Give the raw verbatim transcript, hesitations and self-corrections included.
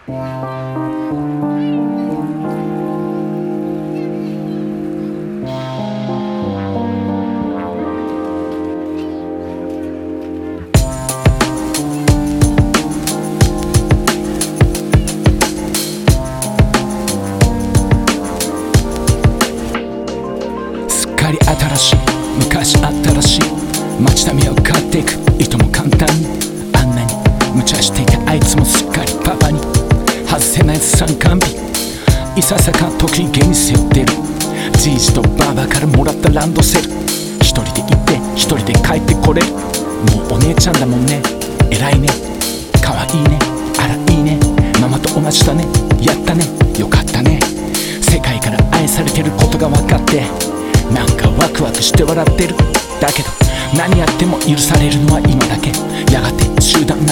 すっかり新しい昔あったらしい街並みを変っていくいとも簡単にあんなに無茶していたあいつもすっかりパパに外せない参観日いささか時計に背負ってるじいじとばあばからもらったランドセル一人で行って一人で帰ってこれるもうお姉ちゃんだもんね偉いねかわいいねあらいいねママと同じだねやったねよかったね世界から愛されてることが分かってなんかワクワクして笑ってるだけど何やっても許されるのは今だけやがて集団